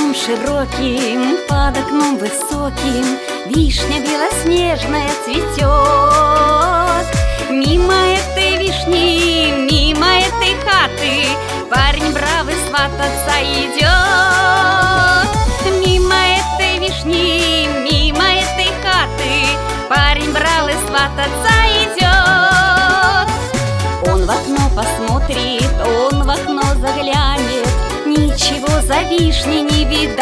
окном широким, под окном высоким вишня белоснежная цветет. Мимо этой вишни, мимо этой хаты парень бравый свататься идет. Мимо этой вишни, мимо этой хаты парень бравый свататься идет. Он в окно посмотрит, он в окно заглянет, ничего за вишней не видать.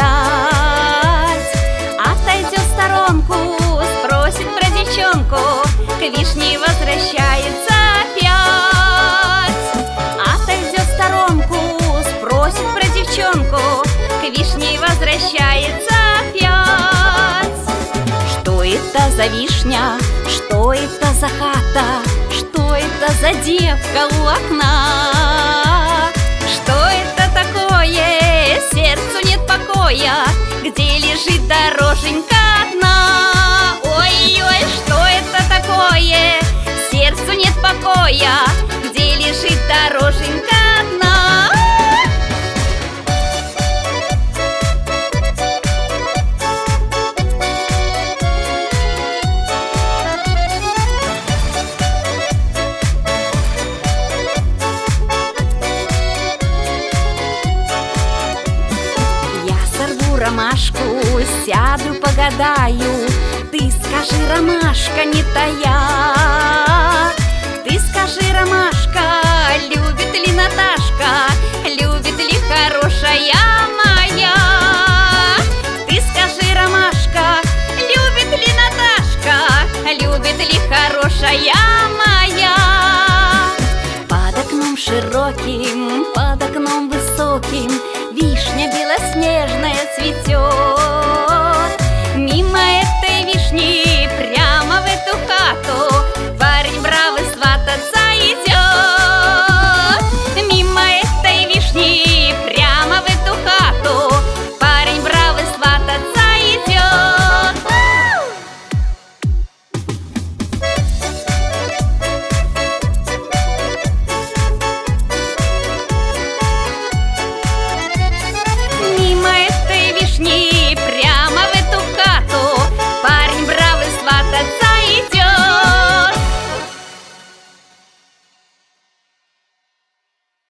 Отойдет в сторонку, спросит про девчонку, к вишне возвращается опять. Отойдет в сторонку, спросит про девчонку, к вишне возвращается опять. Что это за вишня? Что это за хата? Что это за девка у окна? Что это такое? Сердцу нет покоя, где лежит дороженька одна. Ой-ой, что это такое? Сердцу нет покоя, где лежит дороженька одна. Ромашку, сяду, погадаю. Ты скажи, ромашка, не тая. Ты скажи, ромашка, любит ли Наташка, любит ли хорошая моя? Ты скажи, ромашка, любит ли Наташка, любит ли хорошая моя? Под окном широким, под окном высоким вишня белоснежная цветет.